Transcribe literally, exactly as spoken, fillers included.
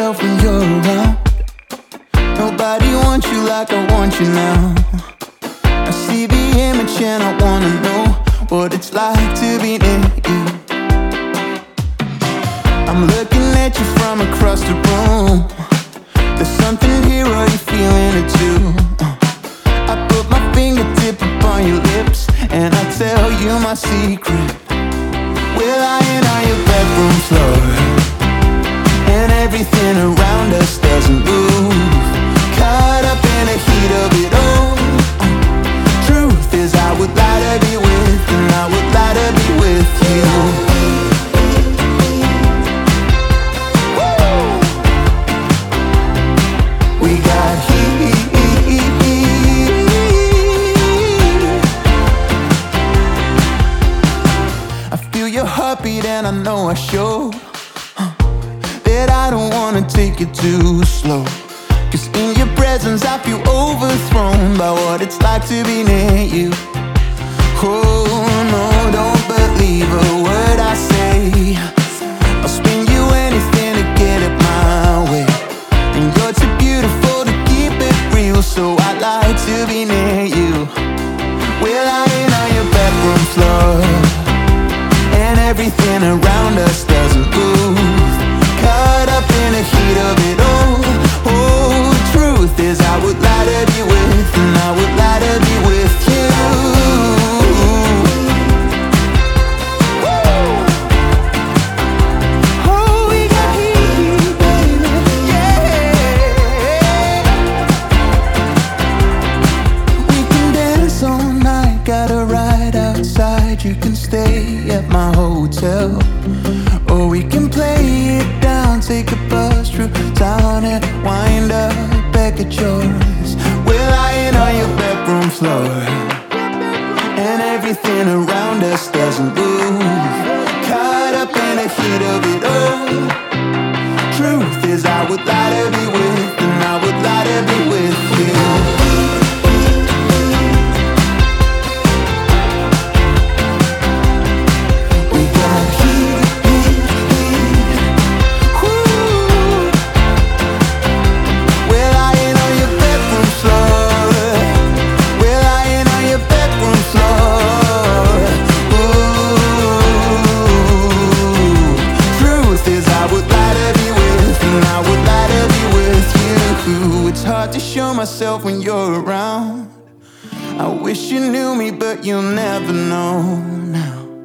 myself when you're around. Nobody wants you like I want you now. I see the image and I wanna know what it's like to be near you. I'm looking at you from across the room. There's something here, are you feeling it too? I put my fingertip upon your lips and I tell you my secret. We're lying on your bedroom floor and everything around us doesn't move. Caught up in the heat of it all. Truth is I would lie to be with, and I would lie to be with you. Woo! We got heat. I feel your heartbeat and I know I show that I don't wanna take it too slow. Cause in your presence I feel overthrown by what it's like to be near you. Oh no, don't believe a word I say. I'll spin you anything to get it my way. And you're too beautiful to keep it real, so I'd like to be near you. We're lying on your bedroom floor and everything around us doesn't move. Caught up in the heat of it all. Oh, the truth is I would lie to be with, and I would lie to be with you. Woo! Oh, we got heat, baby, yeah. We can dance all night, got a ride outside. You can stay at my hotel, or we can play it down, take a bus through town and wind up back at yours. We're lying on your bedroom floor and everything around us doesn't move. Caught up in the heat of it all. Truth is I would lie to be with, and I would lie to be with you. Show myself when you're around. I wish you knew me, but you'll never know now.